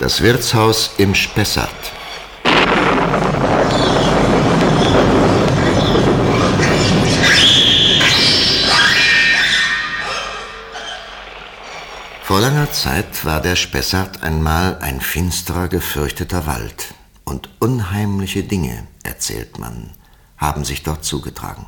Das Wirtshaus im Spessart. Vor langer Zeit war der Spessart einmal ein finsterer, gefürchteter Wald. Und unheimliche Dinge, erzählt man, haben sich dort zugetragen.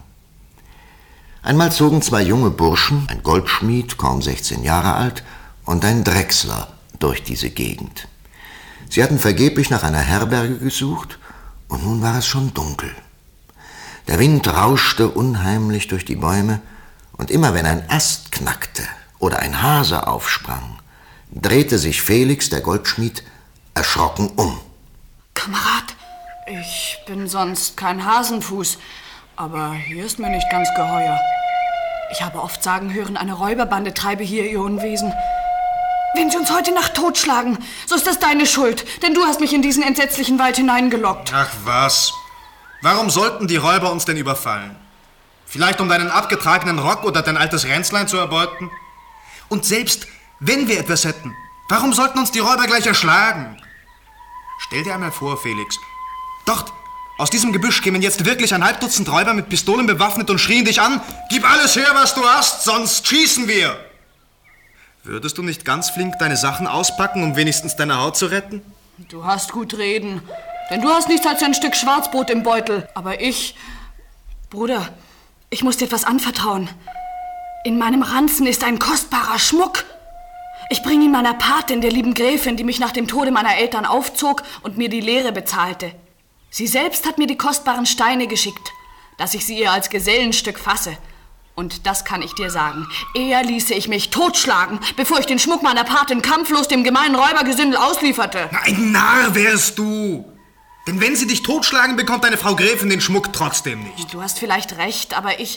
Einmal zogen zwei junge Burschen, ein Goldschmied, kaum 16 Jahre alt, und ein Drechsler durch diese Gegend. Sie hatten vergeblich nach einer Herberge gesucht, und nun war es schon dunkel. Der Wind rauschte unheimlich durch die Bäume, und immer wenn ein Ast knackte oder ein Hase aufsprang, drehte sich Felix, der Goldschmied, erschrocken um. Kamerad, ich bin sonst kein Hasenfuß, aber hier ist mir nicht ganz geheuer. Ich habe oft sagen hören, eine Räuberbande treibe hier ihr Unwesen. Wenn sie uns heute Nacht totschlagen, so ist das deine Schuld, denn du hast mich in diesen entsetzlichen Wald hineingelockt. Ach was, warum sollten die Räuber uns denn überfallen? Vielleicht um deinen abgetragenen Rock oder dein altes Ränzlein zu erbeuten? Und selbst wenn wir etwas hätten, warum sollten uns die Räuber gleich erschlagen? Stell dir einmal vor, Felix, dort, aus diesem Gebüsch kämen jetzt wirklich ein Halbdutzend Räuber mit Pistolen bewaffnet und schrien dich an, gib alles her, was du hast, sonst schießen wir. Würdest du nicht ganz flink deine Sachen auspacken, um wenigstens deine Haut zu retten? Du hast gut reden, denn du hast nichts als ein Stück Schwarzbrot im Beutel. Aber ich, Bruder, ich muss dir etwas anvertrauen. In meinem Ranzen ist ein kostbarer Schmuck. Ich bringe ihn meiner Patin, der lieben Gräfin, die mich nach dem Tode meiner Eltern aufzog und mir die Lehre bezahlte. Sie selbst hat mir die kostbaren Steine geschickt, dass ich sie ihr als Gesellenstück fasse. Und das kann ich dir sagen, eher ließe ich mich totschlagen, bevor ich den Schmuck meiner Patin kampflos dem gemeinen Räubergesindel auslieferte. Ein Narr wärst du! Denn wenn sie dich totschlagen, bekommt deine Frau Gräfin den Schmuck trotzdem nicht. Du hast vielleicht recht, aber ich...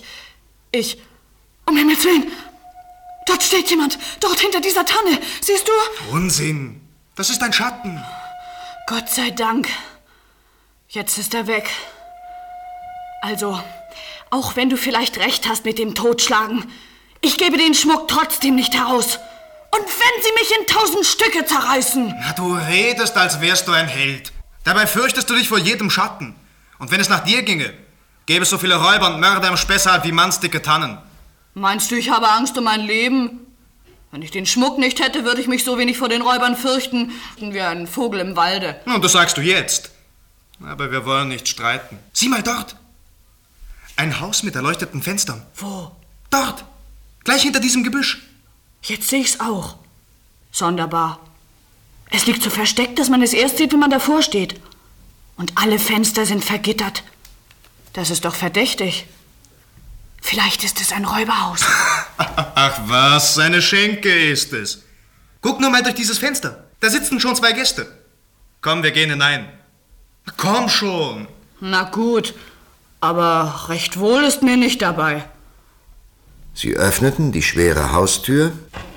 Um Himmels Willen! Dort steht jemand, dort hinter dieser Tanne. Siehst du? Unsinn. Das ist ein Schatten. Gott sei Dank. Jetzt ist er weg. Also, auch wenn du vielleicht recht hast mit dem Totschlagen, ich gebe den Schmuck trotzdem nicht heraus. Und wenn sie mich in 1000 Stücke zerreißen. Na, du redest, als wärst du ein Held. Dabei fürchtest du dich vor jedem Schatten. Und wenn es nach dir ginge, gäbe es so viele Räuber und Mörder im Spessart wie mannsdicke Tannen. Meinst du, ich habe Angst um mein Leben? Wenn ich den Schmuck nicht hätte, würde ich mich so wenig vor den Räubern fürchten, wie ein Vogel im Walde. Und das sagst du jetzt. Aber wir wollen nicht streiten. Sieh mal dort. Ein Haus mit erleuchteten Fenstern. Wo? Dort. Gleich hinter diesem Gebüsch. Jetzt sehe ich's auch. Sonderbar. Es liegt so versteckt, dass man es erst sieht, wenn man davor steht. Und alle Fenster sind vergittert. Das ist doch verdächtig. Vielleicht ist es ein Räuberhaus. Ach was, eine Schenke ist es. Guck nur mal durch dieses Fenster. Da sitzen schon 2 Gäste. Komm, wir gehen hinein. Komm schon. Na gut, aber recht wohl ist mir nicht dabei. Sie öffneten die schwere Haustür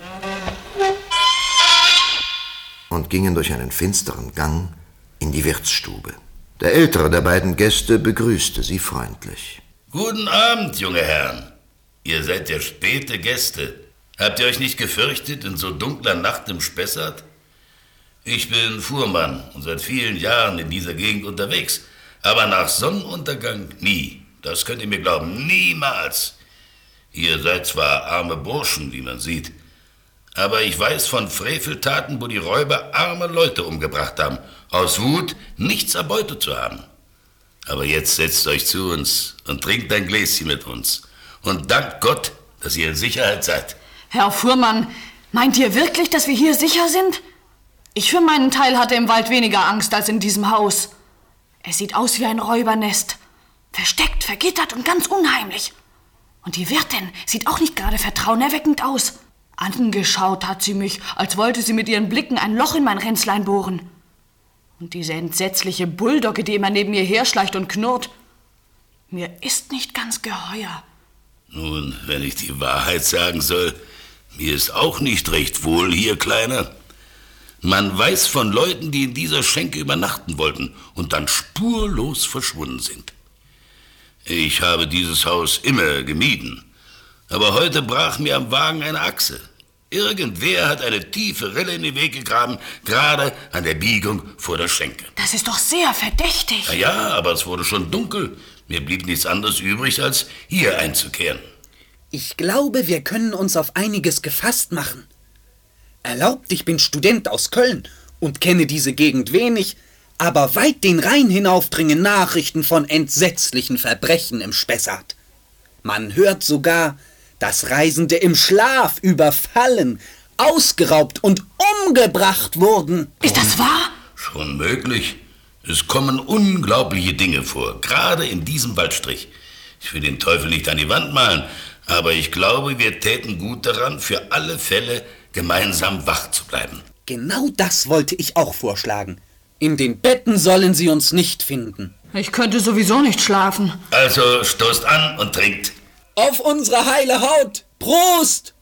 und gingen durch einen finsteren Gang in die Wirtsstube. Der ältere der beiden Gäste begrüßte sie freundlich. Guten Abend, junge Herren. Ihr seid ja späte Gäste. Habt ihr euch nicht gefürchtet in so dunkler Nacht im Spessart? Ich bin Fuhrmann und seit vielen Jahren in dieser Gegend unterwegs. Aber nach Sonnenuntergang nie. Das könnt ihr mir glauben, niemals. Ihr seid zwar arme Burschen, wie man sieht, aber ich weiß von Freveltaten, wo die Räuber arme Leute umgebracht haben, aus Wut, nichts erbeutet zu haben. Aber jetzt setzt euch zu uns und trinkt ein Gläschen mit uns. Und dankt Gott, dass ihr in Sicherheit seid. Herr Fuhrmann, meint ihr wirklich, dass wir hier sicher sind? Ich für meinen Teil hatte im Wald weniger Angst als in diesem Haus. Es sieht aus wie ein Räubernest. Versteckt, vergittert und ganz unheimlich. Und die Wirtin sieht auch nicht gerade vertrauenerweckend aus. Angeschaut hat sie mich, als wollte sie mit ihren Blicken ein Loch in mein Ränzlein bohren. Und diese entsetzliche Bulldogge, die immer neben mir herschleicht und knurrt. Mir ist nicht ganz geheuer. Nun, wenn ich die Wahrheit sagen soll, mir ist auch nicht recht wohl hier, Kleiner. Man weiß von Leuten, die in dieser Schenke übernachten wollten und dann spurlos verschwunden sind. Ich habe dieses Haus immer gemieden, aber heute brach mir am Wagen eine Achse. Irgendwer hat eine tiefe Rille in den Weg gegraben, gerade an der Biegung vor der Schenke. Das ist doch sehr verdächtig. Na ja, aber es wurde schon dunkel. Mir blieb nichts anderes übrig, als hier einzukehren. Ich glaube, wir können uns auf einiges gefasst machen. Erlaubt, ich bin Student aus Köln und kenne diese Gegend wenig, aber weit den Rhein hinauf dringen Nachrichten von entsetzlichen Verbrechen im Spessart. Man hört sogar, dass Reisende im Schlaf überfallen, ausgeraubt und umgebracht wurden. Ist das wahr? Schon möglich. Es kommen unglaubliche Dinge vor, gerade in diesem Waldstrich. Ich will den Teufel nicht an die Wand malen, aber ich glaube, wir täten gut daran, für alle Fälle gemeinsam wach zu bleiben. Genau das wollte ich auch vorschlagen. In den Betten sollen sie uns nicht finden. Ich könnte sowieso nicht schlafen. Also stoßt an und trinkt. Auf unsere heile Haut! Prost!